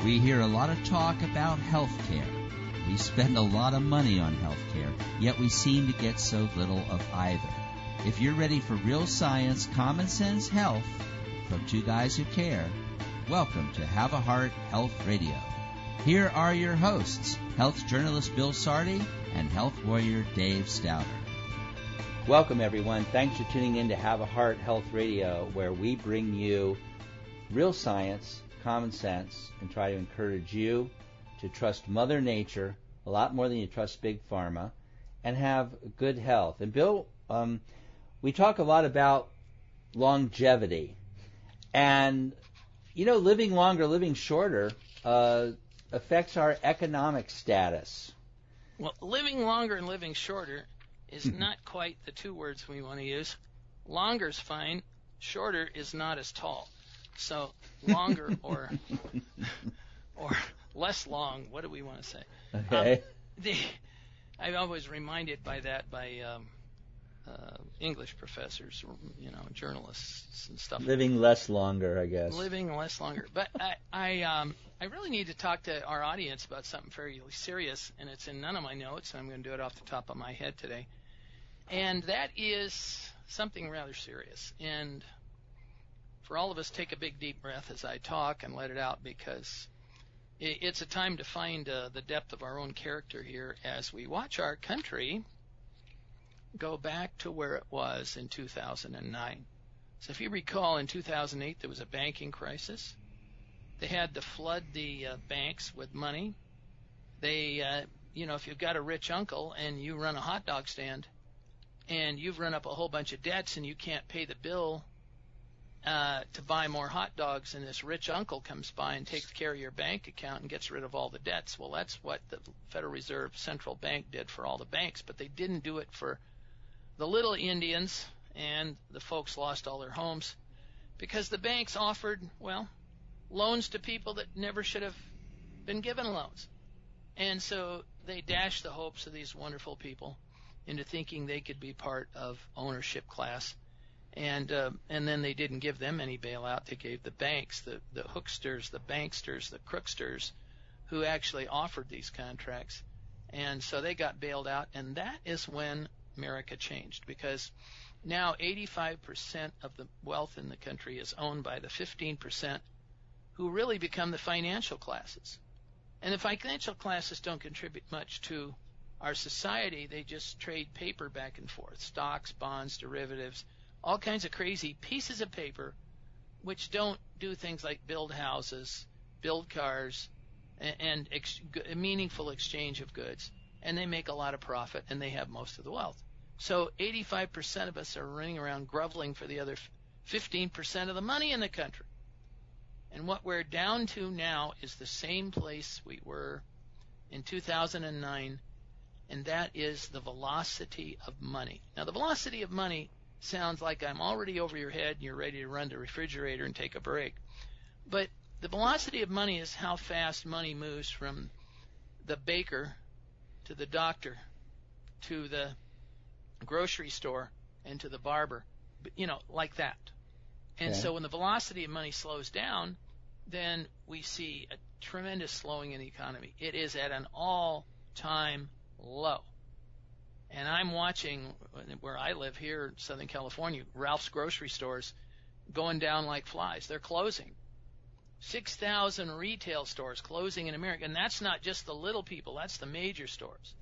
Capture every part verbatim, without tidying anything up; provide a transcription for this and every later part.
We hear a lot of talk about health care. We spend a lot of money on health care, yet we seem to get so little of either. If you're ready for real science, common sense health from two guys who care, welcome to Have a Heart Health Radio. Here are your hosts, health journalist Bill Sardi and health warrior Dave Stouter. Welcome, everyone. Thanks for tuning in to Have a Heart Health Radio, where we bring you real science, common sense, and try to encourage you to trust Mother Nature a lot more than you trust Big Pharma and have good health. And Bill, um, we talk a lot about longevity. And, you know, living longer, living shorter uh, affects our economic status. Well, living longer and living shorter is not quite the two words we want to use. Longer's fine. Shorter is not as tall. So longer or or less long, what do we want to say? Okay. Um, the, I'm always reminded by that by um, uh, English professors, you know, journalists and stuff. Living less longer, I guess. Living less longer. But I I, um, I really need to talk to our audience about something fairly serious, and it's in none of my notes, and I'm going to do it off the top of my head today. And that is something rather serious. And for all of us, take a big deep breath as I talk and let it out, because it's a time to find uh, the depth of our own character here as we watch our country go back to where it was in two thousand nine. So if you recall, in two thousand eight, there was a banking crisis. They had to flood the uh, banks with money. They, uh, you know, if you've got a rich uncle and you run a hot dog stand and you've run up a whole bunch of debts and you can't pay the bill Uh, to buy more hot dogs, and this rich uncle comes by and takes care of your bank account and gets rid of all the debts. Well, that's what the Federal Reserve Central Bank did for all the banks, but they didn't do it for the little Indians, and the folks lost all their homes because the banks offered, well, loans to people that never should have been given loans. And so they dashed the hopes of these wonderful people into thinking they could be part of ownership class. And uh, and then they didn't give them any bailout. They gave the banks, the, the hooksters, the banksters, the crooksters, who actually offered these contracts. And so they got bailed out, and that is when America changed, because now eighty-five percent of the wealth in the country is owned by the fifteen percent who really become the financial classes. And the financial classes don't contribute much to our society. They just trade paper back and forth, stocks, bonds, derivatives, all kinds of crazy pieces of paper which don't do things like build houses, build cars, and, and ex- a meaningful exchange of goods. And they make a lot of profit, and they have most of the wealth. So eighty-five percent of us are running around groveling for the other fifteen percent of the money in the country. And what we're down to now is the same place we were in two thousand nine, and that is the velocity of money. Now, the velocity of money sounds like I'm already over your head and you're ready to run to the refrigerator and take a break. But the velocity of money is how fast money moves from the baker to the doctor to the grocery store and to the barber, you know, like that. And Okay. so when the velocity of money slows down, then we see a tremendous slowing in the economy. It is at an all-time low. And I'm watching, where I live here in Southern California, Ralph's grocery stores going down like flies. They're closing. six thousand retail stores closing in America. And that's not just the little people. That's the major stores.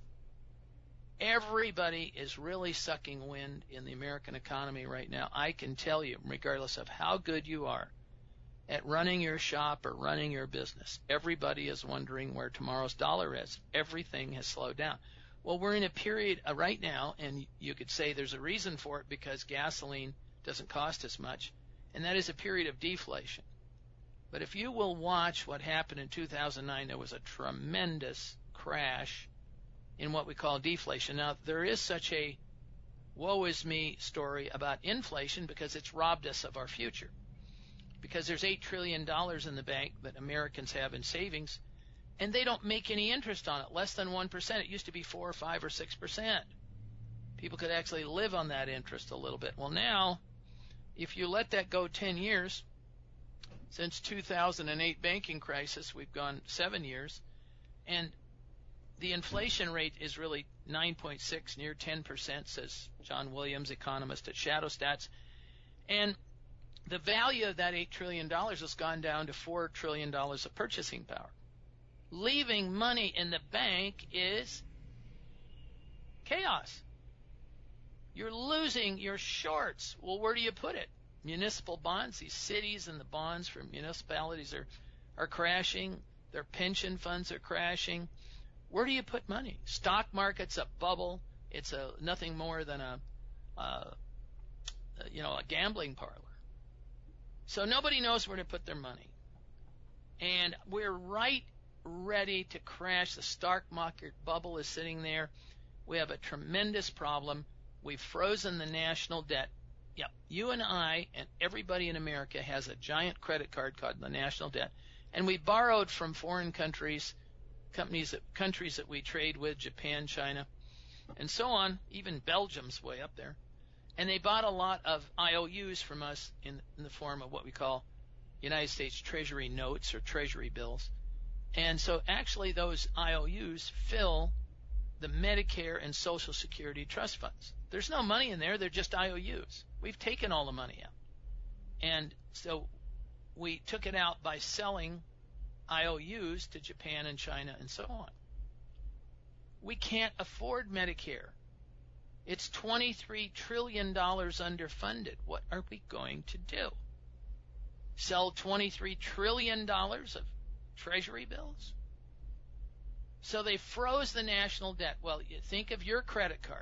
Everybody is really sucking wind in the American economy right now. I can tell you, regardless of how good you are at running your shop or running your business, everybody is wondering where tomorrow's dollar is. Everything has slowed down. Well, we're in a period uh, right now, and you could say there's a reason for it because gasoline doesn't cost as much, and that is a period of deflation. But if you will watch what happened in two thousand nine, there was a tremendous crash in what we call deflation. Now, there is such a woe is me story about inflation because it's robbed us of our future. Because there's eight trillion dollars in the bank that Americans have in savings, and they don't make any interest on it, less than one percent. It used to be four or five or six percent. People could actually live on that interest a little bit. Well, now, if you let that go ten years, Since two thousand eight banking crisis, we've gone seven years, and the inflation rate is really nine point six, near ten percent, says John Williams, economist at ShadowStats. And the value of that eight trillion dollars has gone down to four trillion dollars of purchasing power. Leaving money in the bank is chaos. You're losing your shorts. Well, where do you put it? Municipal bonds, these cities and the bonds for municipalities are, are crashing. Their pension funds are crashing. Where do you put money? Stock market's a bubble. It's a nothing more than a, uh, you know, a gambling parlor. So nobody knows where to put their money. And we're right ready to crash. The stock market bubble is sitting there. We have a tremendous problem. We've frozen the national debt. Yep, you and I and everybody in America has a giant credit card called the national debt. And we borrowed from foreign countries, companies that, countries that we trade with, Japan, China, and so on. Even Belgium's way up there. And they bought a lot of I O Us from us in, in the form of what we call United States Treasury notes or Treasury bills. And so actually those I O Us fill the Medicare and Social Security trust funds. There's no money in there. They're just I O Us. We've taken all the money out. And so we took it out by selling I O Us to Japan and China and so on. We can't afford Medicare. It's twenty-three trillion dollars underfunded. What are we going to do? Sell twenty-three trillion dollars of Treasury bills? So they froze the national debt. Well, you think of your credit card,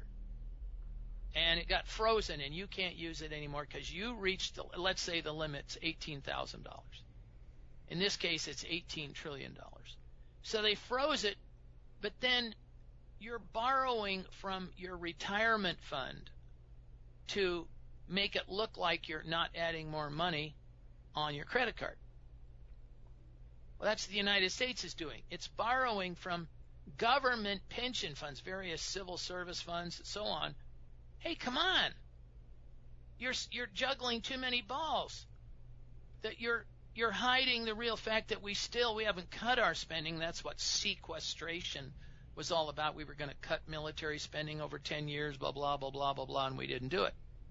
and it got frozen, and you can't use it anymore because you reached, the, let's say the limit's eighteen thousand dollars. In this case, it's eighteen trillion dollars. So they froze it, but then you're borrowing from your retirement fund to make it look like you're not adding more money on your credit card. Well, that's what the United States is doing. It's borrowing from government pension funds, various civil service funds, and so on. Hey, come on. You're you're juggling too many balls. That you're you're hiding the real fact that we still we haven't cut our spending. That's what sequestration was all about. We were going to cut military spending over ten years, blah blah blah blah blah blah, and we didn't do it.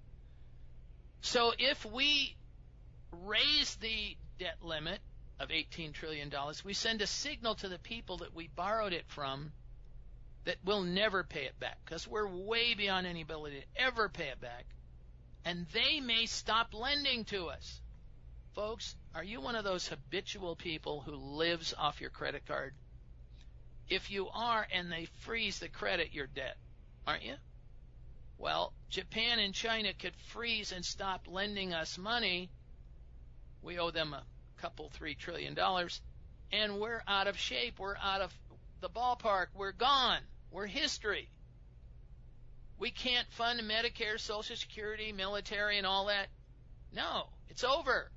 So if we raise the debt limit of eighteen trillion dollars, we send a signal to the people that we borrowed it from that we'll never pay it back because we're way beyond any ability to ever pay it back, and they may stop lending to us. Folks, are you one of those habitual people who lives off your credit card? If you are and they freeze the credit, you're dead, aren't you? Well, Japan and China could freeze and stop lending us money. We owe them a couple, three trillion dollars, and we're out of shape. We're out of the ballpark. We're gone. We're history. We can't fund Medicare, Social Security, military, and all that. No, it's over.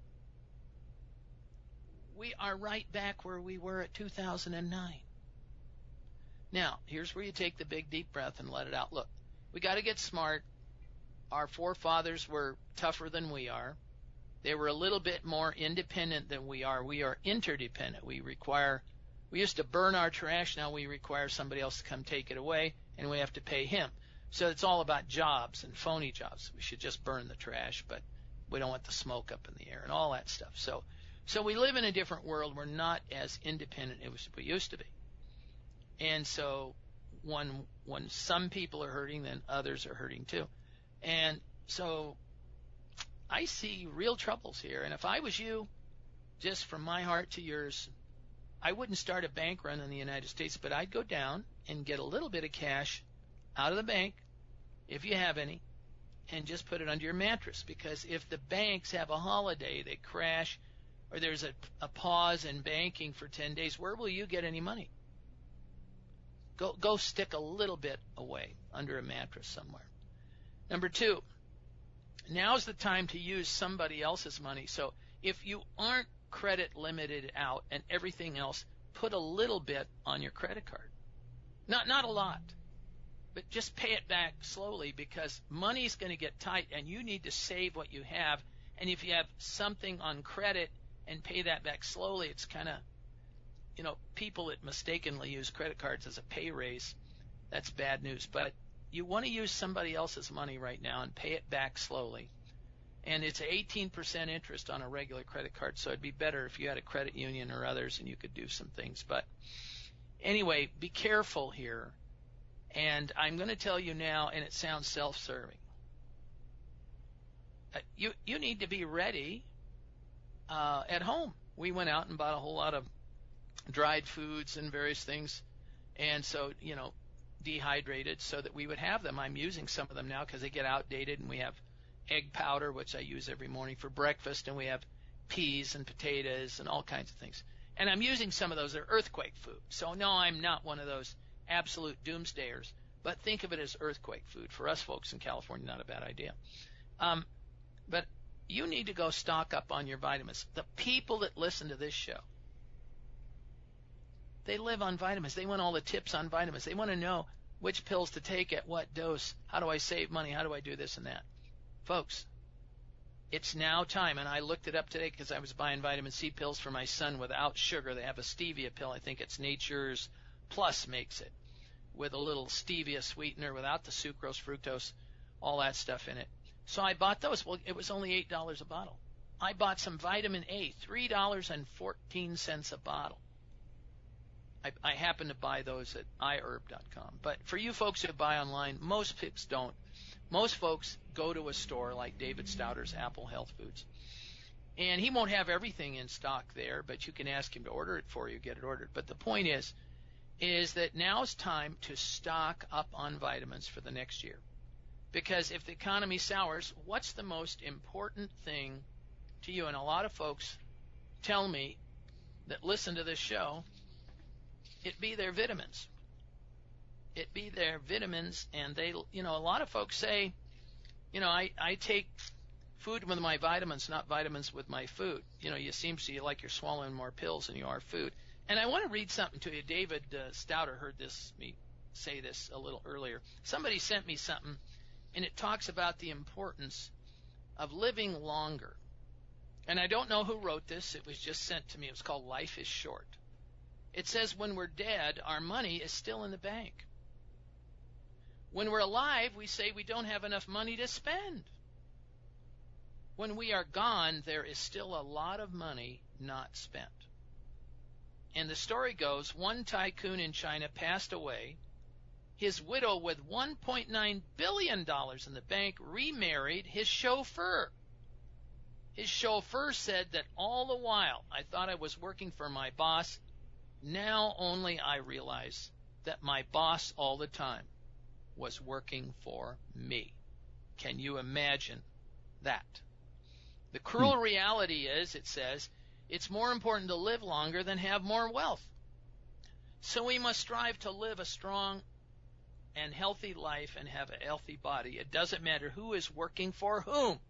We are right back where we were at two thousand nine. Now, here's where you take the big deep breath and let it out. Look, we got to get smart. Our forefathers were tougher than we are. They were a little bit more independent than we are. We are interdependent. We require, we used to burn our trash. Now we require somebody else to come take it away, and we have to pay him. So it's all about jobs and phony jobs. We should just burn the trash, but we don't want the smoke up in the air and all that stuff. So, so we live in a different world. We're not as independent as we used to be. And so when, when some people are hurting, then others are hurting too. And so I see real troubles here. And if I was you, just from my heart to yours, I wouldn't start a bank run in the United States, but I'd go down and get a little bit of cash out of the bank, if you have any, and just put it under your mattress. Because if the banks have a holiday, they crash, or there's a, a pause in banking for ten days, where will you get any money? Go, go stick a little bit away under a mattress somewhere. Number two, now's the time to use somebody else's money. So if you aren't credit limited out and everything else, put a little bit on your credit card. Not, not a lot, but just pay it back slowly because money's going to get tight and you need to save what you have. And if you have something on credit and pay that back slowly. It's kind of, you know, people that mistakenly use credit cards as a pay raise, that's bad news. But you want to use somebody else's money right now and pay it back slowly. And it's eighteen percent interest on a regular credit card, so it'd be better if you had a credit union or others and you could do some things. But anyway, be careful here. And I'm going to tell you now, and it sounds self-serving. Uh, you you need to be ready uh, at home. We went out and bought a whole lot of dried foods and various things, and so, you know, dehydrated so that we would have them. I'm using some of them now because they get outdated, and we have egg powder, which I use every morning for breakfast, and we have peas and potatoes and all kinds of things. And I'm using some of those. They're earthquake food. So, no, I'm not one of those absolute doomsdayers, but think of it as earthquake food. For us folks in California, not a bad idea. Um, but you need to go stock up on your vitamins. The people that listen to this show, they live on vitamins. They want all the tips on vitamins. They want to know which pills to take at what dose. How do I save money? How do I do this and that? Folks, it's now time, and I looked it up today because I was buying vitamin C pills for my son without sugar. They have a stevia pill. I think it's Nature's Plus makes it, with a little stevia sweetener without the sucrose, fructose, all that stuff in it. So I bought those. Well, it was only eight dollars a bottle. I bought some vitamin A, three dollars and fourteen cents a bottle. I, I happen to buy those at i herb dot com. But for you folks who buy online, most folks don't. Most folks go to a store like David Stouter's Apple Health Foods. And he won't have everything in stock there, but you can ask him to order it for you, get it ordered. But the point is, is that now's time to stock up on vitamins for the next year. Because if the economy sours, what's the most important thing to you? And a lot of folks tell me that listen to this show, it be their vitamins. It be their vitamins, and they, you know, a lot of folks say, you know, I, I take food with my vitamins, not vitamins with my food. You know, you seem to you like you're swallowing more pills than you are food. And I want to read something to you. David uh, Stouter heard this me say this a little earlier. Somebody sent me something, and it talks about the importance of living longer. And I don't know who wrote this. It was just sent to me. It was called Life is Short. It says, when we're dead, our money is still in the bank. When we're alive, we say we don't have enough money to spend. When we are gone, there is still a lot of money not spent. And the story goes, one tycoon in China passed away. His widow, with one point nine billion dollars in the bank, remarried his chauffeur. His chauffeur said that all the while I thought I was working for my boss. Now only I realize that my boss all the time was working for me. Can you imagine that? The cruel hmm. reality is, it says, it's more important to live longer than have more wealth. So we must strive to live a strong and healthy life and have a healthy body. It doesn't matter who is working for whom.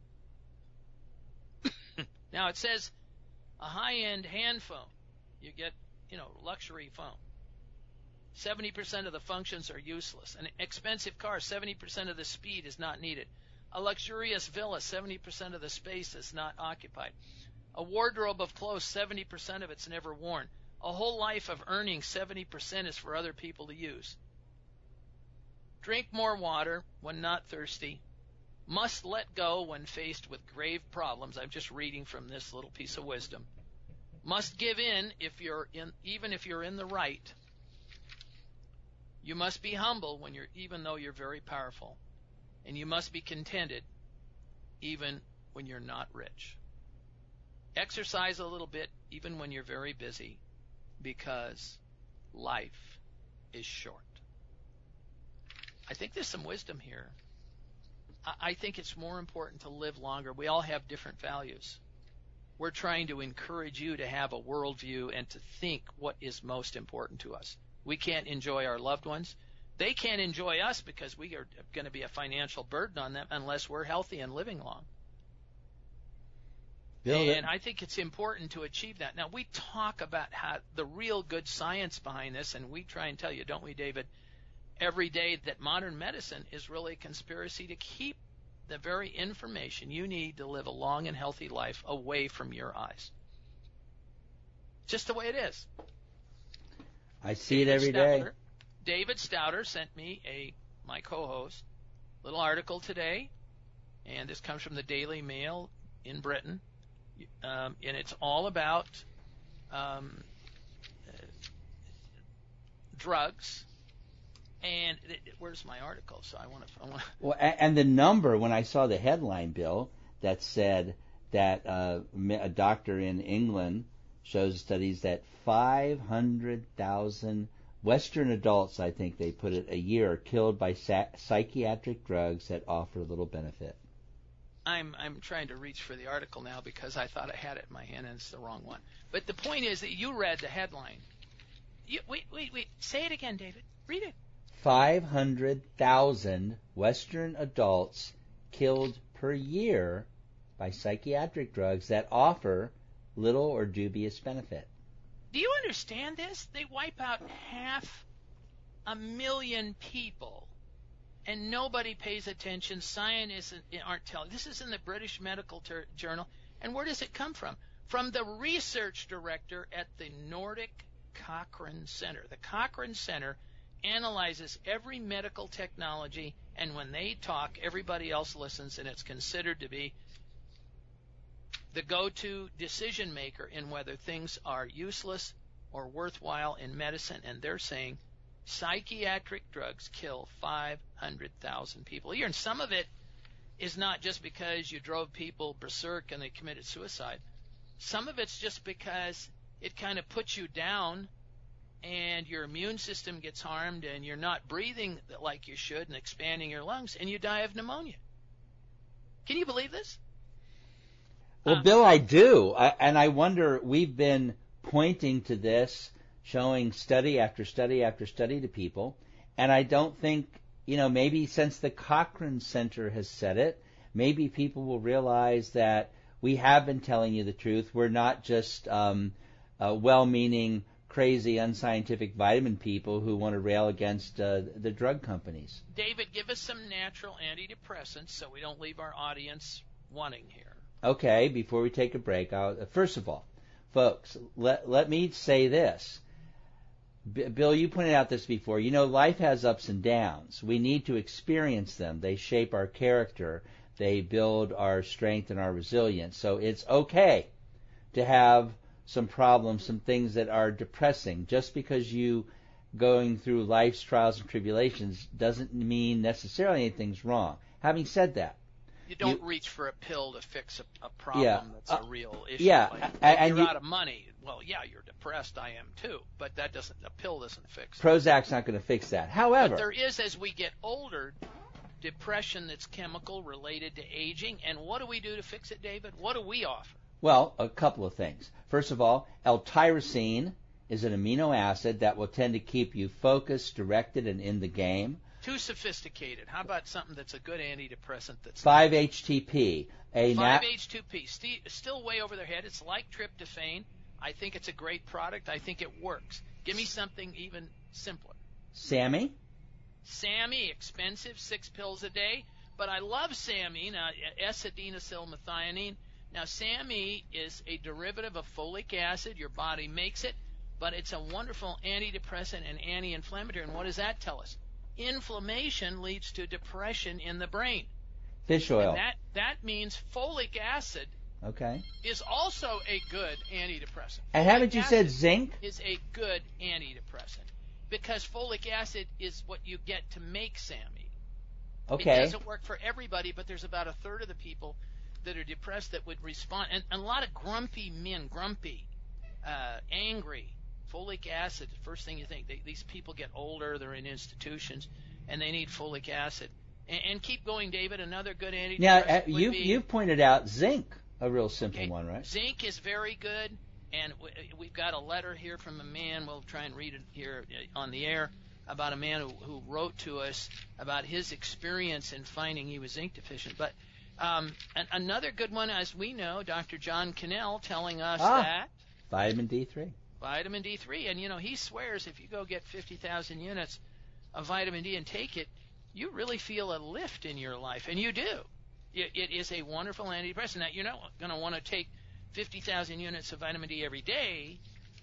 Now it says a high-end hand phone. You get, you know, luxury phone. seventy percent of the functions are useless. An expensive car, seventy percent of the speed is not needed. A luxurious villa, seventy percent of the space is not occupied. A wardrobe of clothes, seventy percent of it's never worn. A whole life of earning, seventy percent is for other people to use. Drink more water when not thirsty. Must let go when faced with grave problems. I'm just reading from this little piece of wisdom. Must give in if you're in, even if you're in the right. You must be humble when you're, even though you're very powerful. And you must be contented even when you're not rich. Exercise a little bit even when you're very busy, because life is short. I think there's some wisdom here. I think it's more important to live longer. We all have different values. We're trying to encourage you to have a worldview and to think what is most important to us. We can't enjoy our loved ones. They can't enjoy us because we are going to be a financial burden on them unless we're healthy and living long. Bill, and I think it's important to achieve that. Now, we talk about how the real good science behind this, and we try and tell you, don't we, David, every day that modern medicine is really a conspiracy to keep the very information you need to live a long and healthy life away from your eyes. Just the way it is. I see David it every Stouter, day. David Stouter sent me, a my co-host, little article today, and this comes from the Daily Mail in Britain, um, and it's all about um, uh, drugs. And it, it, where's my article? So I want to. I want. Well, and the number, when I saw the headline, Bill, that said that uh, a doctor in England shows studies that five hundred thousand Western adults, I think they put it, a year are killed by sa- psychiatric drugs that offer little benefit. I'm I'm trying to reach for the article now because I thought I had it in my hand and it's the wrong one. But the point is that you read the headline. You, wait, wait, wait. Say it again, David. Read it. five hundred thousand Western adults killed per year by psychiatric drugs that offer little or dubious benefit. Do you understand this? They wipe out half a million people, and nobody pays attention. Scientists aren't telling. This is in the British Medical Ter- Journal. And where does it come from? From the research director at the Nordic Cochrane Center. The Cochrane Center analyzes every medical technology, and when they talk, everybody else listens, and it's considered to be the go-to decision maker in whether things are useless or worthwhile in medicine. And they're saying psychiatric drugs kill five hundred thousand people a year. And some of it is not just because you drove people berserk and they committed suicide. Some of it's just because it kind of puts you down and your immune system gets harmed and you're not breathing like you should and expanding your lungs, and you die of pneumonia. Can you believe this? Well, uh, Bill, I do. I, and I wonder, we've been pointing to this, showing study after study after study to people, and I don't think, you know, maybe since the Cochrane Center has said it, maybe people will realize that we have been telling you the truth. We're not just um, uh, well-meaning, crazy, unscientific vitamin people who want to rail against uh, the drug companies. David, give us some natural antidepressants so we don't leave our audience wanting here. Okay, before we take a break, I'll, first of all, folks, let, let me say this. B- Bill, you pointed out this before. You know, life has ups and downs. We need to experience them. They shape our character. They build our strength and our resilience. So it's okay to have some problems, some things that are depressing. Just because you going through life's trials and tribulations doesn't mean necessarily anything's wrong. Having said that, You don't you, reach for a pill to fix a, a problem yeah, that's uh, a real issue. Yeah, like, and you're you, out of money. Well, yeah, you're depressed. I am too, but that doesn't. A pill doesn't fix it. Prozac's not going to fix that. However, but there is, as we get older, depression that's chemical related to aging. And what do we do to fix it, David? What do we offer? Well, a couple of things. First of all, L-tyrosine is an amino acid that will tend to keep you focused, directed, and in the game. Too sophisticated. How about something that's a good antidepressant? That's five H T P. A five H two P. St- still way over their head. It's like tryptophan. I think it's a great product. I think it works. Give me something even simpler. SAMe? SAMe, expensive, six pills a day. But I love SAMe, now, S-adenosylmethionine. Now, SAMe is a derivative of folic acid. Your body makes it, but it's a wonderful antidepressant and anti-inflammatory. And what does that tell us? Inflammation leads to depression in the brain. Fish oil. And that, that means folic acid okay. is also a good antidepressant. And Folic haven't you acid said zinc? Is a good antidepressant because folic acid is what you get to make SAMe. Okay. It doesn't work for everybody, but there's about a third of the people that are depressed that would respond. And, and a lot of grumpy men, grumpy, uh, angry, folic acid, the first thing you think, they, these people get older, they're in institutions, and they need folic acid. And, and keep going, David, another good antidepressant Now, uh, would you, be, you've pointed out zinc, a real simple okay, one, right? Zinc is very good, and w- we've got a letter here from a man, we'll try and read it here on the air, about a man who, who wrote to us about his experience in finding he was zinc deficient. But um, an, another good one, as we know, Doctor John Cannell telling us ah, that vitamin D three. Vitamin D three, and you know, he swears if you go get fifty thousand units of vitamin D and take it, you really feel a lift in your life, and you do. It, it is a wonderful antidepressant. Now, you're not going to want to take fifty thousand units of vitamin D every day,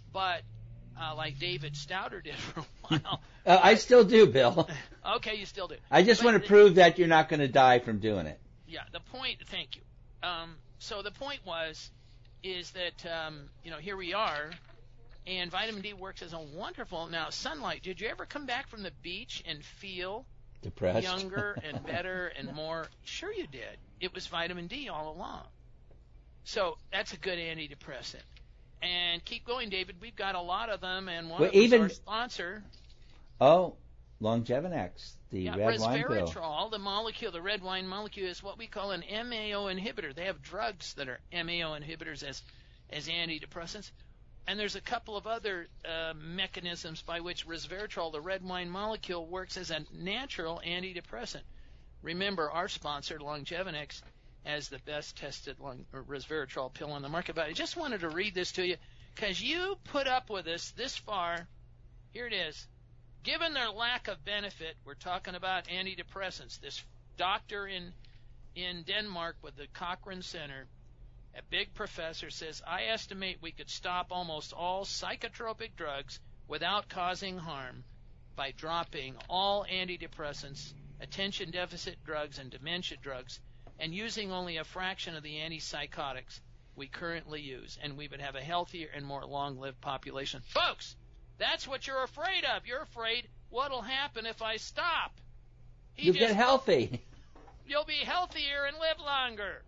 but uh, like David Stouter did for a while. uh, I still do, Bill. Okay, you still do. I just but want to the, prove that you're not going to die from doing it. Yeah, the point, thank you. Um, so the point was, is that, um, you know, here we are, and vitamin D works as a wonderful, now sunlight, did you ever come back from the beach and feel depressed, younger and better and more? Sure you did. It was vitamin D all along. So that's a good antidepressant. And keep going, David. We've got a lot of them, and one well, of them even, is our sponsor. Oh, Longevinex, the yeah, red wine pill. Resveratrol, the molecule, the red wine molecule, is what we call an M A O inhibitor. They have drugs that are M A O inhibitors as, as antidepressants. And there's a couple of other uh, mechanisms by which resveratrol, the red wine molecule, works as a natural antidepressant. Remember, our sponsor, Longevinex, has the best tested long, or resveratrol pill on the market. But I just wanted to read this to you because you put up with us this far. Here it is. Given their lack of benefit, we're talking about antidepressants. This doctor in in Denmark with the Cochrane Center, a big professor, says, I estimate we could stop almost all psychotropic drugs without causing harm by dropping all antidepressants, attention deficit drugs, and dementia drugs, and using only a fraction of the antipsychotics we currently use, and we would have a healthier and more long-lived population. Folks, that's what you're afraid of. You're afraid what'll happen if I stop. You get healthy. You'll be healthier and live longer.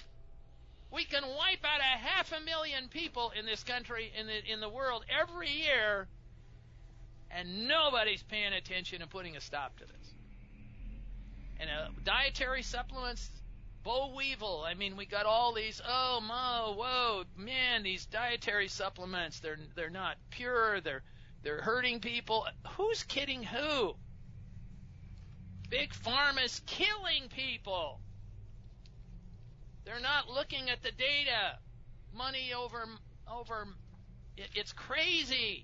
We can wipe out a half a million people in this country, in the in the world, every year, and nobody's paying attention and putting a stop to this. And uh, dietary supplements, boll weevil. I mean, we got all these. Oh, mo, whoa, man! These dietary supplements, they're they're not pure. They're they're hurting people. Who's kidding who? Big Pharma's killing people. They're not looking at the data. Money over over. It, it's crazy.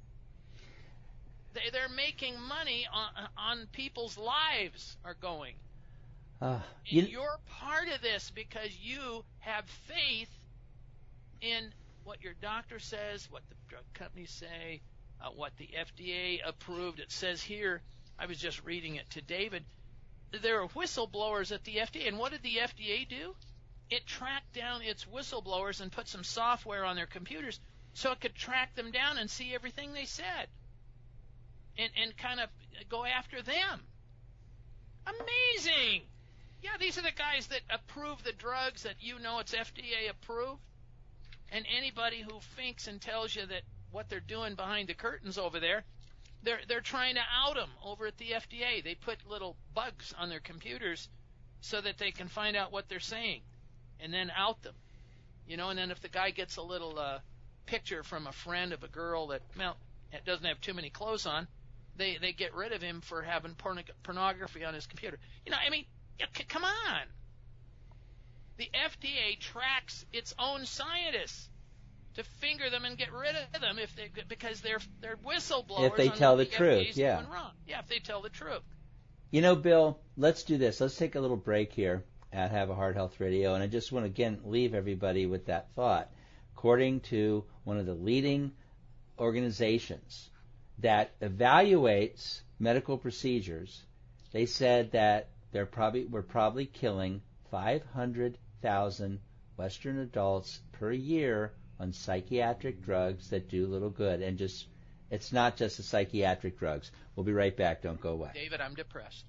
They they're making money on on people's lives are going. Uh, you, and you're part of this because you have faith in what your doctor says, what the drug companies say, uh, what the F D A approved. It says here, I was just reading it to David, there are whistleblowers at the F D A. And what did the F D A do? It tracked down its whistleblowers and put some software on their computers so it could track them down and see everything they said and, and kind of go after them. Amazing! Yeah, these are the guys that approve the drugs that you know it's F D A approved. And anybody who thinks and tells you that what they're doing behind the curtains over there, they're they're trying to out them over at the F D A. They put little bugs on their computers so that they can find out what they're saying and then out them. You know, and then if the guy gets a little uh, picture from a friend of a girl that, well, doesn't have too many clothes on, they, they get rid of him for having porn- pornography on his computer. You know, I mean, yeah, c- come on. The F D A tracks its own scientists to finger them and get rid of them if they because they're they're whistleblowers. If they on tell what the the truth, F D A's yeah. doing wrong. Yeah, if they tell the truth. You know, Bill, let's do this. Let's take a little break here at Have a Heart Health Radio, and I just want to again leave everybody with that thought. According to one of the leading organizations that evaluates medical procedures, they said that they're probably we're probably killing five hundred thousand Western adults per year on psychiatric drugs that do little good. And just, it's not just the psychiatric drugs. We'll be right back. Don't go away. David, I'm depressed.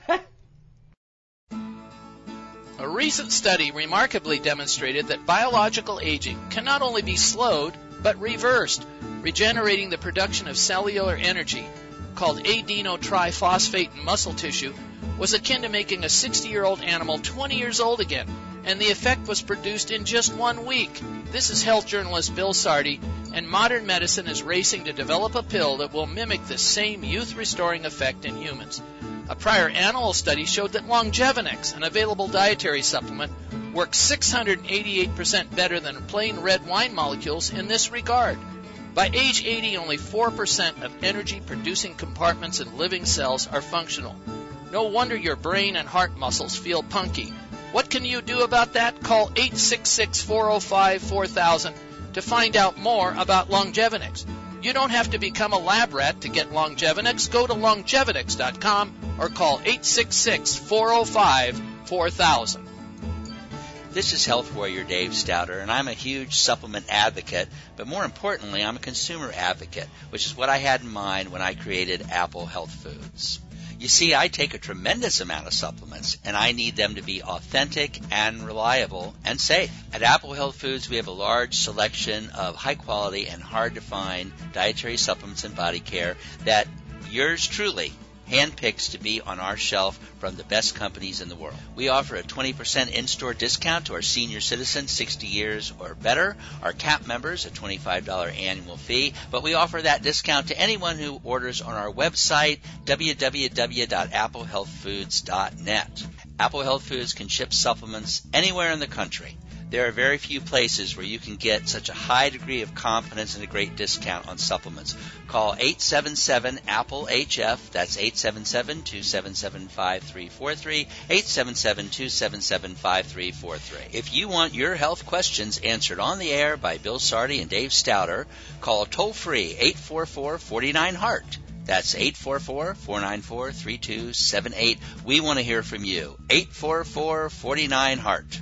A recent study remarkably demonstrated that biological aging can not only be slowed, but reversed, regenerating the production of cellular energy, called adenotriphosphate in muscle tissue, was akin to making a sixty-year-old animal twenty years old again, and the effect was produced in just one week. This is health journalist Bill Sardi, and modern medicine is racing to develop a pill that will mimic the same youth-restoring effect in humans. A prior animal study showed that Longevinex, an available dietary supplement, works six hundred eighty-eight percent better than plain red wine molecules in this regard. By age eighty, only four percent of energy-producing compartments in living cells are functional. No wonder your brain and heart muscles feel punky. What can you do about that? Call eight six six, four oh five, four thousand to find out more about Longevinix. You don't have to become a lab rat to get Longevinix. Go to Longevinix dot com or call eight six six, four oh five, four thousand. This is Health Warrior Dave Stouter, and I'm a huge supplement advocate, but more importantly, I'm a consumer advocate, which is what I had in mind when I created Apple Health Foods. You see, I take a tremendous amount of supplements, and I need them to be authentic and reliable and safe. At Apple Health Foods, we have a large selection of high-quality and hard-to-find dietary supplements and body care that yours truly handpicks to be on our shelf from the best companies in the world. We offer a twenty percent in-store discount to our senior citizens sixty years or better, our C A P members a twenty-five dollars annual fee, but we offer that discount to anyone who orders on our website, w w w dot apple health foods dot net. Apple Health Foods can ship supplements anywhere in the country. There are very few places where you can get such a high degree of confidence and a great discount on supplements. Call eight seven seven, apple H F. That's eight seven seven, two seven seven, five three four three, eight seven seven, two seven seven, five three four three. If you want your health questions answered on the air by Bill Sardi and Dave Stouter, call toll-free eight four four, four nine, heart. That's eight four four, four nine four, three two seven eight. We want to hear from you. eight four four, four nine, heart.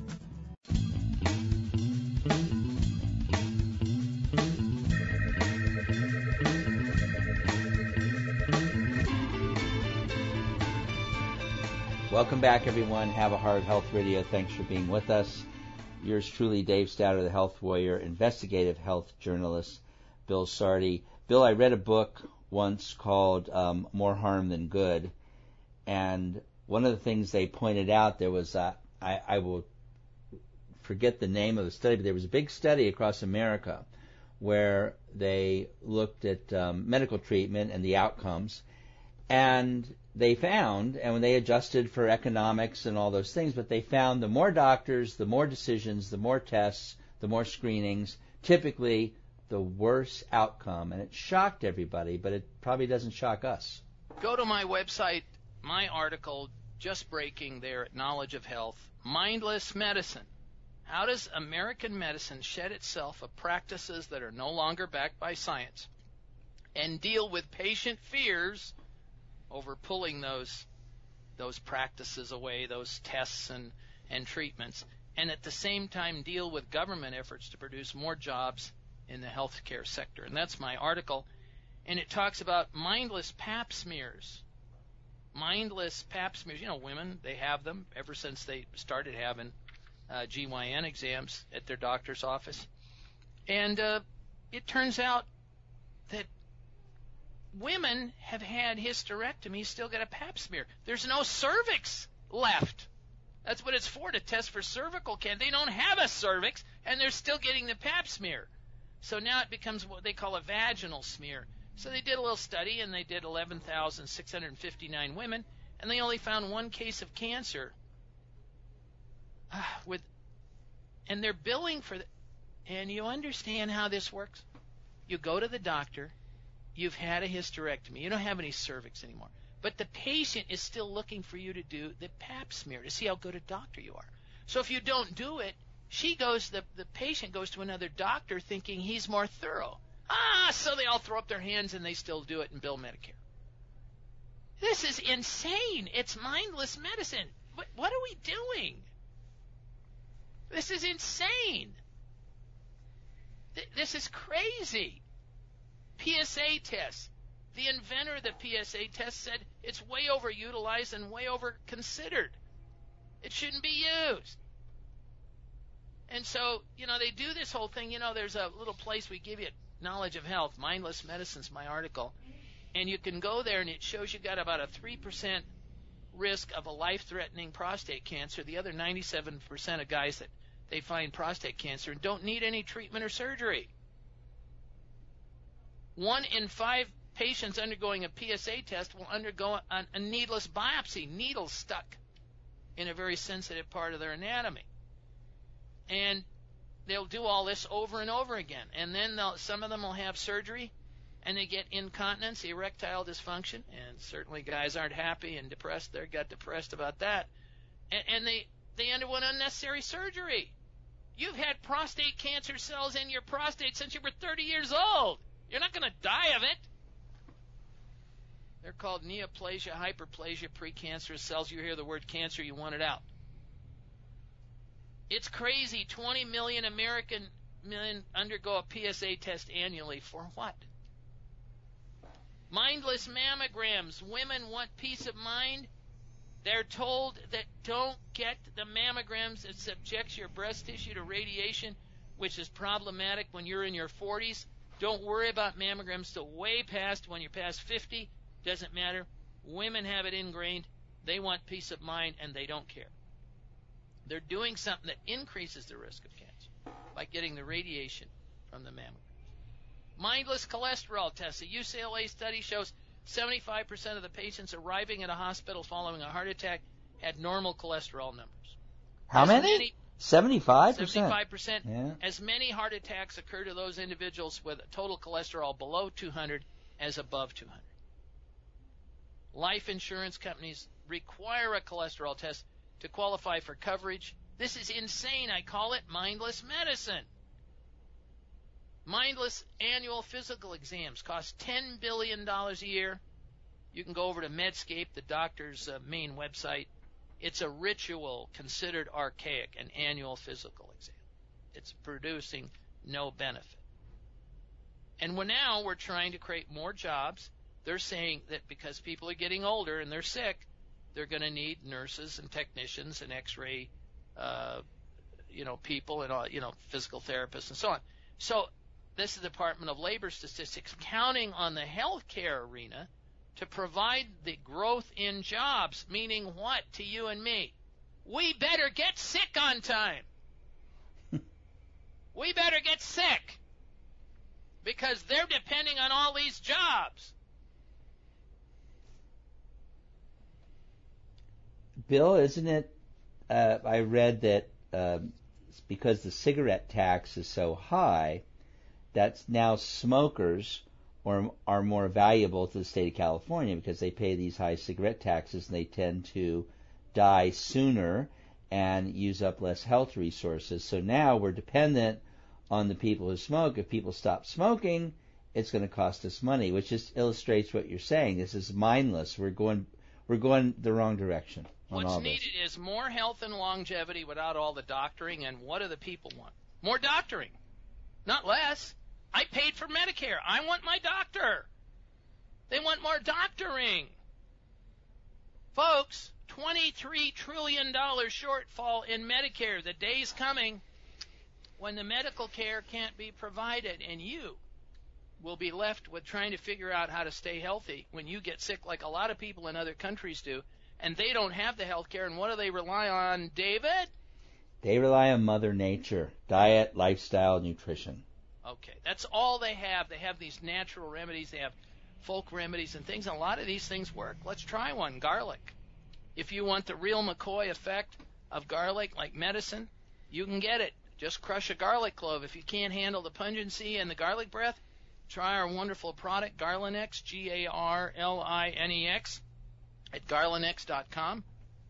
Welcome back, everyone. Have a Heart Health Radio. Thanks for being with us. Yours truly, Dave Stouter, the Health Warrior, investigative health journalist, Bill Sardi. Bill, I read a book once called um, More Harm Than Good, and one of the things they pointed out, there was, uh, I, I will forget the name of the study, but there was a big study across America where they looked at um, medical treatment and the outcomes, and they found, and when they adjusted for economics and all those things, but they found the more doctors, the more decisions, the more tests, the more screenings, typically the worse outcome. And it shocked everybody, but it probably doesn't shock us. Go to my website, my article, just breaking there at Knowledge of Health, Mindless Medicine. How does American medicine shed itself of practices that are no longer backed by science and deal with patient fears over pulling those those practices away, those tests and, and treatments, and at the same time deal with government efforts to produce more jobs in the healthcare sector. And that's my article. And it talks about mindless pap smears. Mindless pap smears. You know, women, they have them ever since they started having uh, G Y N exams at their doctor's office. And uh, it turns out that women have had hysterectomy, still got a pap smear. There's no cervix left. That's what it's for, to test for cervical cancer. They don't have a cervix, and they're still getting the pap smear. So now it becomes what they call a vaginal smear. So they did a little study, and they did eleven thousand six hundred fifty-nine women, and they only found one case of cancer. Uh, with, and they're billing for the, and you understand how this works? You go to the doctor. You've had a hysterectomy. You don't have any cervix anymore. But the patient is still looking for you to do the pap smear to see how good a doctor you are. So if you don't do it, she goes, the, the patient goes to another doctor thinking he's more thorough. Ah, so they all throw up their hands and they still do it and bill Medicare. This is insane. It's mindless medicine. What, what are we doing? This is insane. Th- this is crazy. P S A tests. The inventor of the P S A test said it's way overutilized and way over considered. It shouldn't be used. And so, you know, they do this whole thing. You know, there's a little place we give you, Knowledge of Health, Mindless Medicine's my article. And you can go there and it shows you got about a three percent risk of a life-threatening prostate cancer. The other ninety-seven percent of guys that they find prostate cancer don't need any treatment or surgery. One in five patients undergoing a P S A test will undergo a, a needless biopsy, needles stuck in a very sensitive part of their anatomy. And they'll do all this over and over again. And then some of them will have surgery, and they get incontinence, erectile dysfunction, and certainly guys aren't happy and depressed. They got depressed about that. And, and they, they underwent unnecessary surgery. You've had prostate cancer cells in your prostate since you were thirty years old. You're not going to die of it. They're called neoplasia, hyperplasia, precancerous cells. You hear the word cancer, you want it out. It's crazy. twenty million American men undergo a P S A test annually. For what? Mindless mammograms. Women want peace of mind. They're told that don't get the mammograms. It subjects your breast tissue to radiation, which is problematic when you're in your forties. Don't worry about mammograms till way past when you're past fifty. Doesn't matter. Women have it ingrained. They want peace of mind, and they don't care. They're doing something that increases the risk of cancer by getting the radiation from the mammogram. Mindless cholesterol tests. A U C L A study shows seventy-five percent of the patients arriving at a hospital following a heart attack had normal cholesterol numbers. How As many? many seventy-five percent. seventy-five percent. Yeah. As many heart attacks occur to those individuals with a total cholesterol below two hundred as above two hundred. Life insurance companies require a cholesterol test to qualify for coverage. This is insane. I call it mindless medicine. Mindless annual physical exams cost ten billion dollars a year. You can go over to Medscape, the doctor's uh, main website. It's a ritual considered archaic, an annual physical exam. It's producing no benefit. And we're now we're trying to create more jobs. They're saying that because people are getting older and they're sick, they're going to need nurses and technicians and X-ray, uh, you know, people and all, you know, physical therapists and so on. So this is the Department of Labor statistics counting on the healthcare arena to provide the growth in jobs, meaning what to you and me? We better get sick on time. We better get sick because they're depending on all these jobs. Bill, isn't it, uh, I read that uh, because the cigarette tax is so high, that's now smokers are, are more valuable to the state of California because they pay these high cigarette taxes and they tend to die sooner and use up less health resources. So now we're dependent on the people who smoke. If people stop smoking, it's going to cost us money, which just illustrates what you're saying. This is mindless. We're going, we're going the wrong direction. What's needed is more health and longevity without all the doctoring, and what do the people want? More doctoring, not less. I paid for Medicare. I want my doctor. They want more doctoring. Folks, twenty-three trillion dollars shortfall in Medicare. The day's coming when the medical care can't be provided, and you will be left with trying to figure out how to stay healthy when you get sick like a lot of people in other countries do. And they don't have the health care, and what do they rely on, David? They rely on Mother Nature, diet, lifestyle, nutrition. Okay, that's all they have. They have these natural remedies. They have folk remedies and things, and a lot of these things work. Let's try one, garlic. If you want the real McCoy effect of garlic, like medicine, you can get it. Just crush a garlic clove. If you can't handle the pungency and the garlic breath, try our wonderful product, Garlinex, G A R L I N E X. At Garlinex dot com,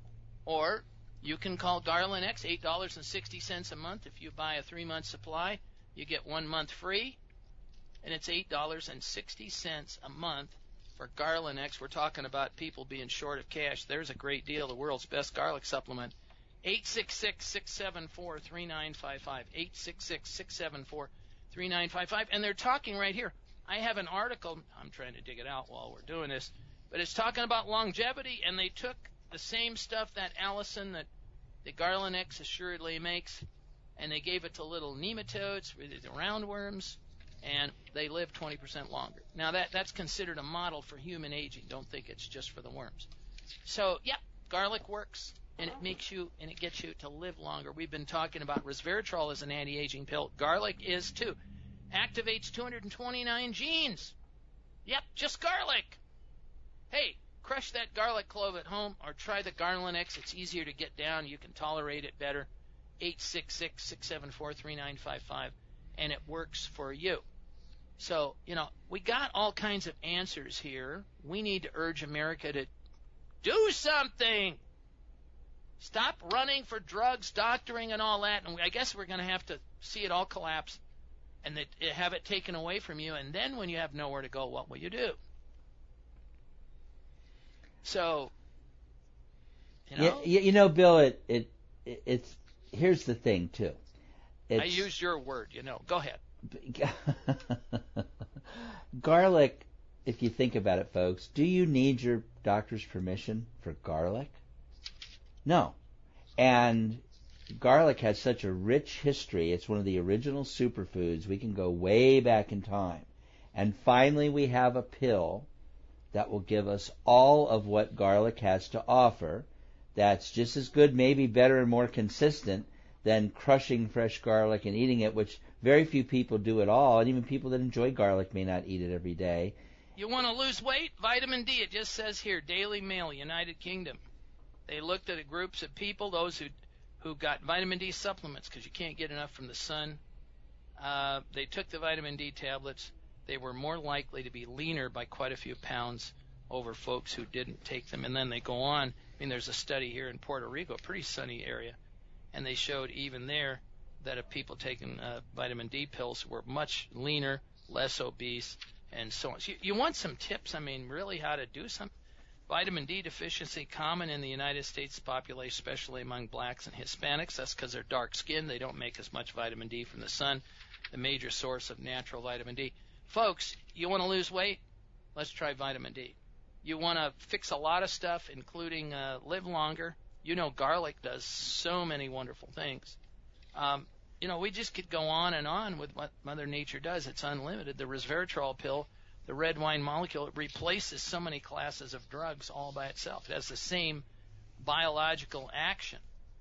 or you can call Garlinex, eight dollars and sixty cents a month. If you buy a three-month supply, you get one month free, and it's eight dollars and sixty cents a month for Garlinex. We're talking about people being short of cash. There's a great deal, the world's best garlic supplement. eight six six, six seven four, three nine five five, eight six six, six seven four, three nine five five, and they're talking right here. I have an article. I'm trying to dig it out while we're doing this. But it's talking about longevity, and they took the same stuff, that Allison that the Garlinex assuredly makes, and they gave it to little nematodes, the roundworms, and they live twenty percent longer. Now, that that's considered a model for human aging. Don't think it's just for the worms. So, yeah, garlic works, and it makes you, and it gets you to live longer. We've been talking about resveratrol as an anti-aging pill. Garlic is, too. Activates two hundred twenty-nine genes. Yep, just garlic. Hey, crush that garlic clove at home or try the Garlinex. It's easier to get down. You can tolerate it better. eight six six, six seven four, three nine five five, and it works for you. So, you know, we got all kinds of answers here. We need to urge America to do something. Stop running for drugs, doctoring, and all that. And I guess we're going to have to see it all collapse and that, have it taken away from you. And then when you have nowhere to go, what will you do? So, you know. You, you know, Bill, it, it, it it's here's the thing, too. It's, I used your word, you know. Go ahead. Garlic, if you think about it, folks, do you need your doctor's permission for garlic? No. And garlic has such a rich history. It's one of the original superfoods. We can go way back in time. And finally we have a pill that will give us all of what garlic has to offer. That's just as good, maybe better and more consistent than crushing fresh garlic and eating it, which very few people do at all. And even people that enjoy garlic may not eat it every day. You want to lose weight? Vitamin D. It just says here, Daily Mail, United Kingdom. They looked at groups of people, those who who got vitamin D supplements because you can't get enough from the sun. Uh, they took the vitamin D tablets. They were more likely to be leaner by quite a few pounds over folks who didn't take them. And then they go on. I mean, there's a study here in Puerto Rico, a pretty sunny area, and they showed even there that if people taking uh, vitamin D pills were much leaner, less obese, and so on. So you, you want some tips, I mean, really how to do something? Vitamin D deficiency common in the United States population, especially among blacks and Hispanics. That's because they're dark skinned. They don't make as much vitamin D from the sun, the major source of natural vitamin D. Folks, you want to lose weight? Let's try vitamin D. You want to fix a lot of stuff, including uh, live longer. You know garlic does so many wonderful things. Um, you know, we just could go on and on with what Mother Nature does. It's unlimited. The resveratrol pill, the red wine molecule, it replaces so many classes of drugs all by itself. It has the same biological action.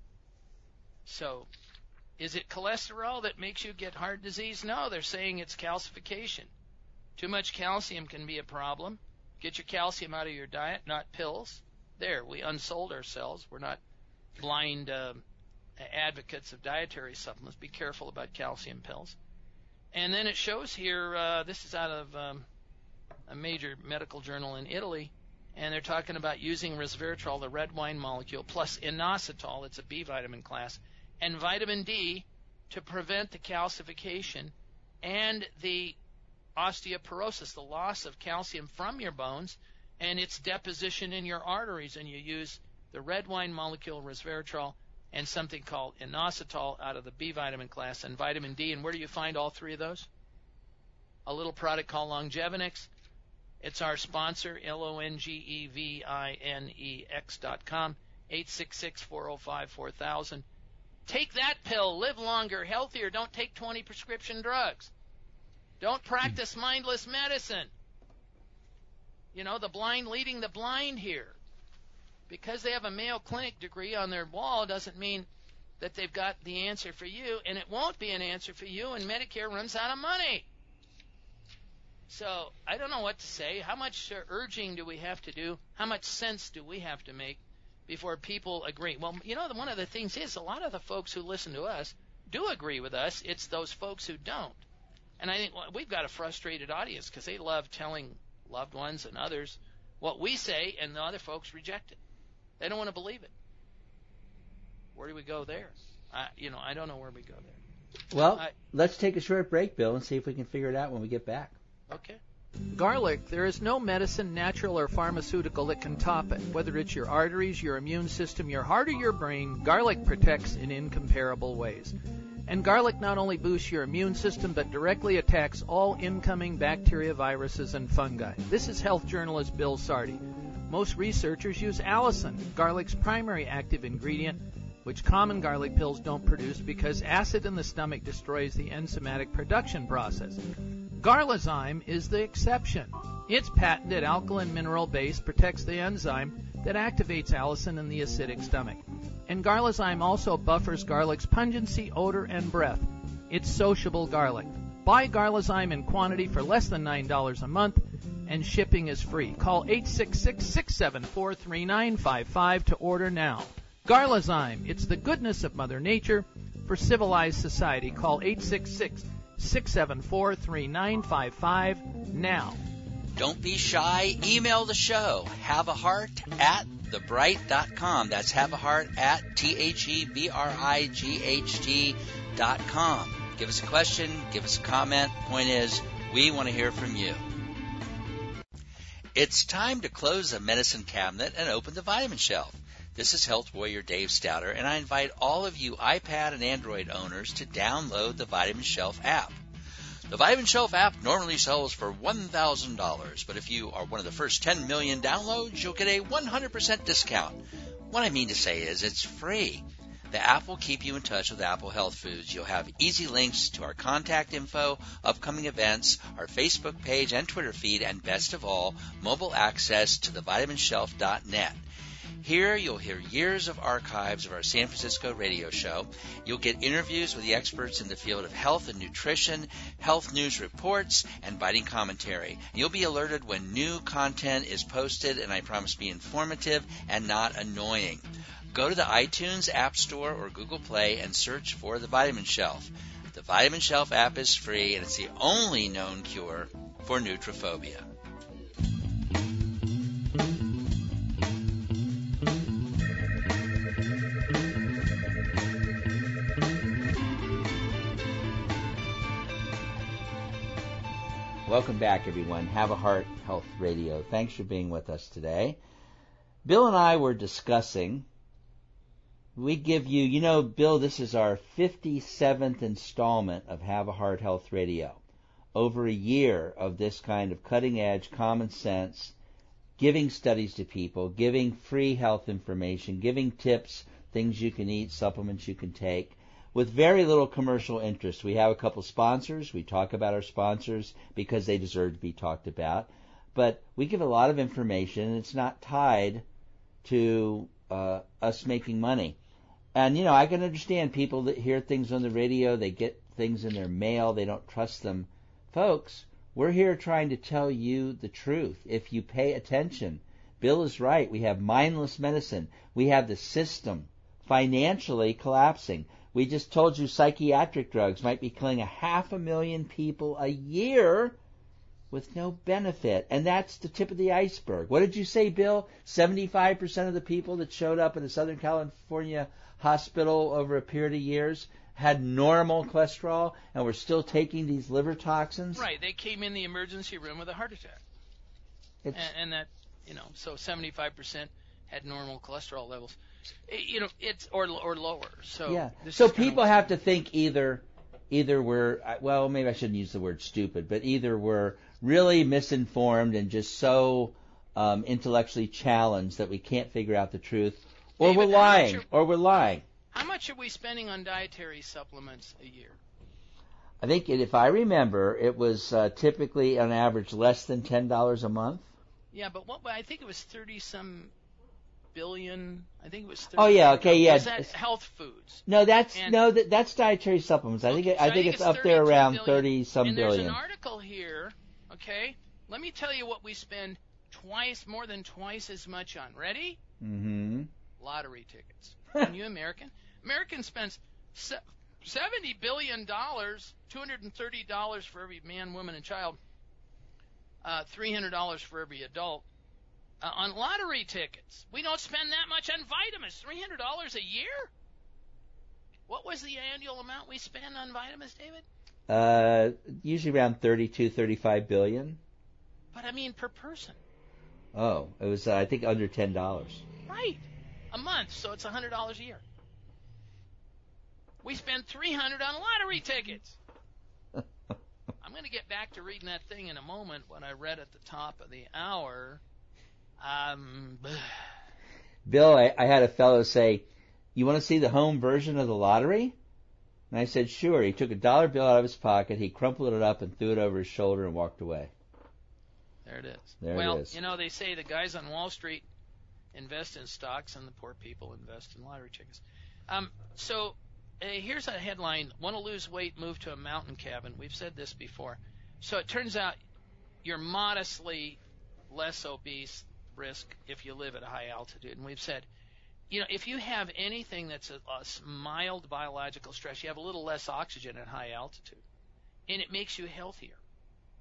So, is it cholesterol that makes you get heart disease? No, they're saying it's calcification. Too much calcium can be a problem. Get your calcium out of your diet, not pills. There, we unsold ourselves. We're not blind uh, advocates of dietary supplements. Be careful about calcium pills. And then it shows here, uh, this is out of um, a major medical journal in Italy, and they're talking about using resveratrol, the red wine molecule, plus inositol, it's a B vitamin class, and vitamin D to prevent the calcification and the osteoporosis, the loss of calcium from your bones, and its deposition in your arteries. And you use the red wine molecule, resveratrol, and something called inositol out of the B vitamin class, and vitamin D. And where do you find all three of those? A little product called Longevinix. It's our sponsor, L O N G E V I N E X dot com, eight six six, four oh five, four thousand. Take that pill. Live longer, healthier. Don't take twenty prescription drugs. Don't practice mindless medicine. You know, the blind leading the blind here. Because they have a Mayo Clinic degree on their wall doesn't mean that they've got the answer for you, and it won't be an answer for you, and Medicare runs out of money. So I don't know what to say. How much uh, urging do we have to do? How much sense do we have to make before people agree? Well, you know, one of the things is a lot of the folks who listen to us do agree with us. It's those folks who don't. And I think well, we've got a frustrated audience because they love telling loved ones and others what we say, and the other folks reject it. They don't want to believe it. Where do we go there? I, you know, I don't know where we go there. Well, I, let's take a short break, Bill, and see if we can figure it out when we get back. Okay. Garlic, there is no medicine, natural or pharmaceutical, that can top it. Whether it's your arteries, your immune system, your heart, or your brain, garlic protects in incomparable ways. And garlic not only boosts your immune system, but directly attacks all incoming bacteria, viruses, and fungi. This is health journalist Bill Sardi. Most researchers use allicin, garlic's primary active ingredient, which common garlic pills don't produce because acid in the stomach destroys the enzymatic production process. Garlazyme is the exception. Its patented alkaline mineral base protects the enzyme that activates allicin in the acidic stomach. And Garlazyme also buffers garlic's pungency, odor, and breath. It's sociable garlic. Buy Garlazyme in quantity for less than nine dollars a month, and shipping is free. Call eight six six, six seven four, three nine five five to order now. Garlazyme, it's the goodness of Mother Nature for civilized society. Call eight six six, six seven four, three nine five five now. Don't be shy. Email the show. Have a heart at the bright dot com. That's have a heart at T H E B R I G H T dot com. Give us a question, give us a comment. Point is, we want to hear from you. It's time to close the medicine cabinet and open the vitamin shelf. This is Health Warrior Dave Stouter, and I invite all of you iPad and Android owners to download the Vitamin Shelf app. The Vitamin Shelf app normally sells for one thousand dollars, but if you are one of the first ten million downloads, you'll get a one hundred percent discount. What I mean to say is it's free. The app will keep you in touch with Apple Health Foods. You'll have easy links to our contact info, upcoming events, our Facebook page and Twitter feed, and best of all, mobile access to the vitamin shelf dot net. Here you'll hear years of archives of our San Francisco radio show. You'll get interviews with the experts in the field of health and nutrition, health news reports, and biting commentary. You'll be alerted when new content is posted, and I promise to be informative and not annoying. Go to the iTunes App Store or Google Play and search for The Vitamin Shelf. The Vitamin Shelf app is free, and it's the only known cure for nutrophobia. Welcome back, everyone. Have a Heart Health Radio. Thanks for being with us today. Bill and I were discussing, we give you, you know, Bill, this is our fifty-seventh installment of Have a Heart Health Radio. Over a year of this kind of cutting-edge, common sense, giving studies to people, giving free health information, giving tips, things you can eat, supplements you can take, with very little commercial interest. We have a couple sponsors. We talk about our sponsors because they deserve to be talked about. But we give a lot of information, and it's not tied to uh, us making money. And, you know, I can understand people that hear things on the radio, they get things in their mail, they don't trust them. Folks, we're here trying to tell you the truth. If you pay attention, Bill is right. We have mindless medicine. We have the system financially collapsing. We just told you psychiatric drugs might be killing a half a million people a year with no benefit. And that's the tip of the iceberg. What did you say, Bill? seventy-five percent of the people that showed up in a Southern California hospital over a period of years had normal cholesterol and were still taking these liver toxins? Right. They came in the emergency room with a heart attack. And, and that, you know, so seventy-five percent had normal cholesterol levels. You know, it's or or lower. So yeah. This so is people have to think either either we're well, maybe I shouldn't use the word stupid, but either we're really misinformed and just so um, intellectually challenged that we can't figure out the truth, or David, we're lying, are, or we're lying. How much are we spending on dietary supplements a year? I think, it, if I remember, it was uh, typically on average less than ten dollars a month. Yeah, but what I think it was thirty some. Billion, I think it was. Oh yeah, okay, yeah. Was that health foods? No, that's and, no, that, that's dietary supplements. I okay, think it, so I think it's, it's up there around billion. thirty some and billion. There's an article here. Okay, let me tell you what we spend twice, more than twice as much on. Ready? Mm-hmm. Lottery tickets. Can you American? American spends seventy billion dollars, two hundred thirty dollars for every man, woman, and child, uh, three hundred dollars for every adult. Uh, on lottery tickets. We don't spend that much on vitamins. three hundred dollars a year? What was the annual amount we spend on vitamins, David? Uh, usually around thirty-two, thirty-five billion. But I mean per person. Oh, it was uh, I think under ten dollars. Right. A month, so it's one hundred dollars a year. We spend three hundred dollars on lottery tickets. I'm going to get back to reading that thing in a moment, what I read at the top of the hour. Um, Bill, I, I had a fellow say, "You want to see the home version of the lottery?" And I said, "Sure." He took a dollar bill out of his pocket, he crumpled it up and threw it over his shoulder and walked away. There it is. There well, it is. You know, they say the guys on Wall Street invest in stocks and the poor people invest in lottery tickets. Um, so uh, here's a headline: want to lose weight, move to a mountain cabin. We've said this before. So it turns out you're modestly less obese risk if you live at a high altitude. And we've said, you know, if you have anything that's a, a mild biological stress, you have a little less oxygen at high altitude, and it makes you healthier.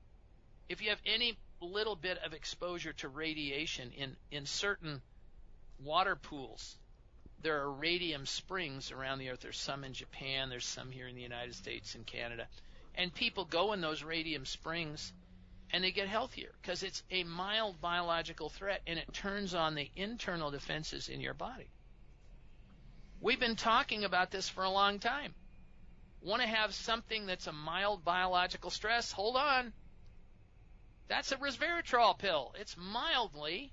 If you have any little bit of exposure to radiation in, in certain water pools. There are radium springs around the earth. There's some in Japan. There's some here in the United States and Canada. And people go in those radium springs and they get healthier because it's a mild biological threat and it turns on the internal defenses in your body. We've been talking about this for a long time. Want to have something that's a mild biological stress? Hold on. That's a resveratrol pill. It's mildly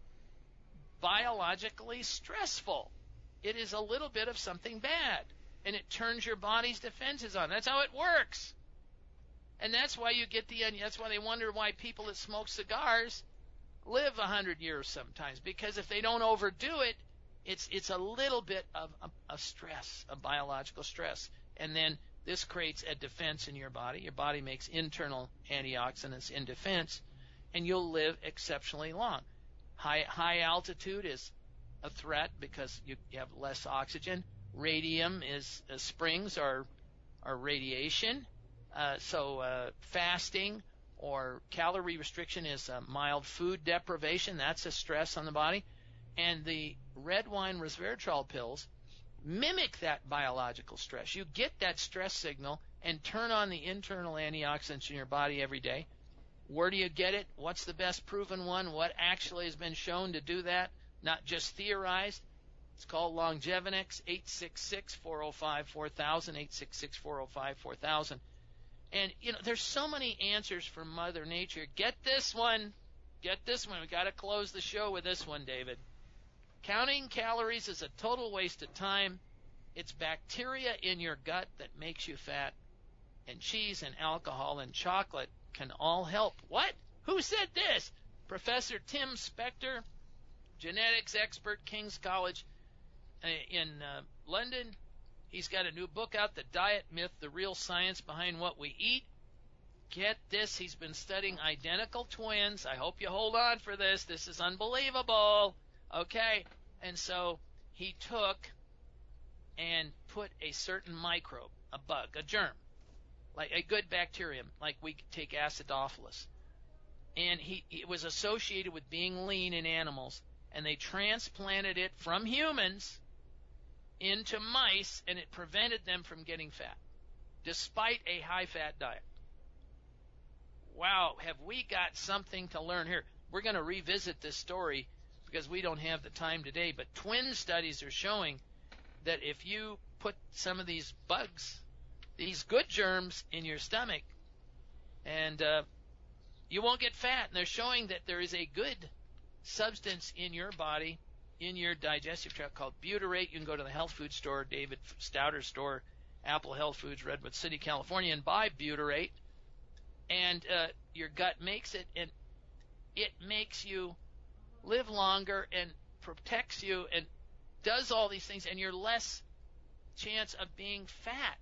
biologically stressful. It is a little bit of something bad, and it turns your body's defenses on. That's how it works. And that's why you get the, that's why they wonder why people that smoke cigars live a hundred years sometimes, because if they don't overdo it, it's it's a little bit of a, a stress, a biological stress. And then this creates a defense in your body. Your body makes internal antioxidants in defense, and you'll live exceptionally long. High high altitude is a threat because you, you have less oxygen. Radium is uh, springs are are radiation. Uh, so uh, fasting or calorie restriction is a mild food deprivation. That's a stress on the body. And the red wine resveratrol pills mimic that biological stress. You get that stress signal and turn on the internal antioxidants in your body every day. Where do you get it? What's the best proven one? What actually has been shown to do that? Not just theorized. It's called Longevinex, eight six six, four oh five, four thousand, eight six six, four oh five, four thousand. And, you know, there's so many answers from Mother Nature. Get this one. Get this one. We've got to close the show with this one, David. Counting calories is a total waste of time. It's bacteria in your gut that makes you fat. And cheese and alcohol and chocolate can all help. What? Who said this? Professor Tim Spector, genetics expert, King's College in uh, London. He's got a new book out, The Diet Myth, The Real Science Behind What We Eat. Get this, he's been studying identical twins. I hope you hold on for this. This is unbelievable. Okay, and so he took and put a certain microbe, a bug, a germ, like a good bacterium, like we take acidophilus. And he it was associated with being lean in animals, and they transplanted it from humans into mice, and it prevented them from getting fat, despite a high-fat diet. Wow, have we got something to learn here? We're going to revisit this story because we don't have the time today, but twin studies are showing that if you put some of these bugs, these good germs, in your stomach, and uh, you won't get fat. And they're showing that there is a good substance in your body, in your digestive tract, called butyrate. You can go to the health food store, David Stouter's store, Apple Health Foods, Redwood City, California, and buy butyrate. And uh, your gut makes it, and it makes you live longer and protects you and does all these things, and you're less chance of being fat.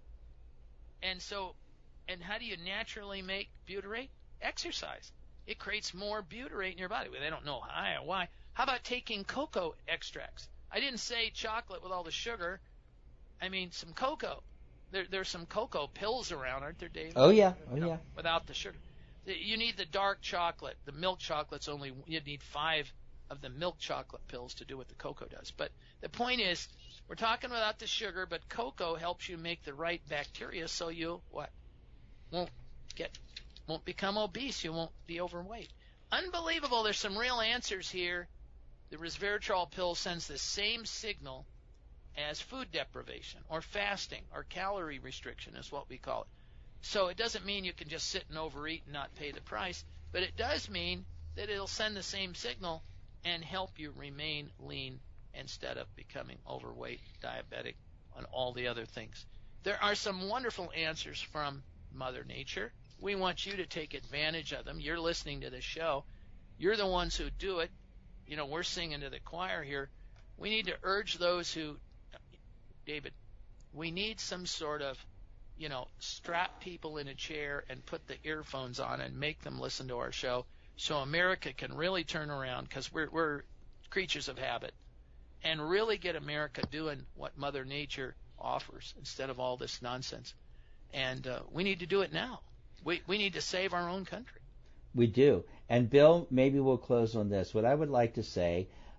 And so, and how do you naturally make butyrate? Exercise. It creates more butyrate in your body. Well, they don't know how or why. How about taking cocoa extracts? I didn't say chocolate with all the sugar. I mean some cocoa. There, there's some cocoa pills around, aren't there, Dave? Oh, yeah. Oh, you know, yeah. Without the sugar. You need the dark chocolate. The milk chocolate's only, you need five of the milk chocolate pills to do what the cocoa does. But the point is, we're talking without the sugar, but cocoa helps you make the right bacteria so you, what? Won't get, won't become obese. You won't be overweight. Unbelievable. There's some real answers here. The resveratrol pill sends the same signal as food deprivation or fasting or calorie restriction is what we call it. So it doesn't mean you can just sit and overeat and not pay the price, but it does mean that it'll send the same signal and help you remain lean instead of becoming overweight, diabetic, and all the other things. There are some wonderful answers from Mother Nature. We want you to take advantage of them. You're listening to this show. You're the ones who do it. You know, we're singing to the choir here. We need to urge those who, David, we need some sort of, you know, strap people in a chair and put the earphones on and make them listen to our show so America can really turn around, because we're, we're creatures of habit, and really get America doing what Mother Nature offers instead of all this nonsense. And uh, we need to do it now. We we need to save our own country. We do. And Bill, maybe we'll close on this. What I would like to say,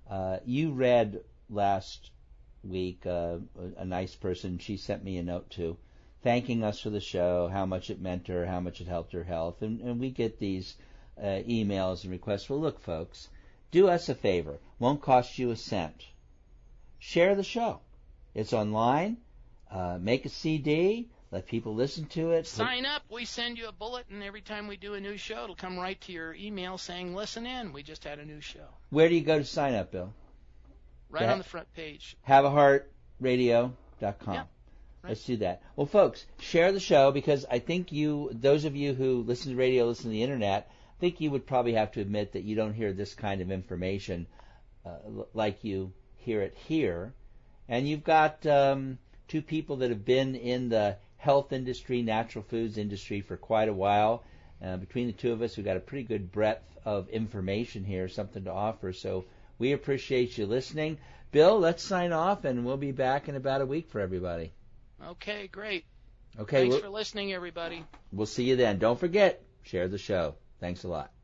Uh, you read last week uh, a, a nice person, she sent me a note too, thanking us for the show, how much it meant to her, how much it helped her health. And, and we get these uh, emails and requests. Well, look, folks, do us a favor. Won't cost you a cent. Share the show. It's online. Uh, make a C D. Let people listen to it. Sign up. We send you a bulletin every time we do a new show. It'll come right to your email saying, listen in. We just had a new show. Where do you go to sign up, Bill? Right that, on the front page. have a heart radio dot com. Yeah, right. Let's do that. Well, folks, share the show, because I think you, those of you who listen to radio, listen to the internet, I think you would probably have to admit that you don't hear this kind of information uh, like you hear it here. And you've got um, two people that have been in the health industry, natural foods industry for quite a while. Uh, between the two of us, we've got a pretty good breadth of information here, something to offer. So we appreciate you listening. Bill, let's sign off, and we'll be back in about a week for everybody. Okay, great. Okay. Thanks we'll, for listening, everybody. We'll see you then. Don't forget, share the show. Thanks a lot.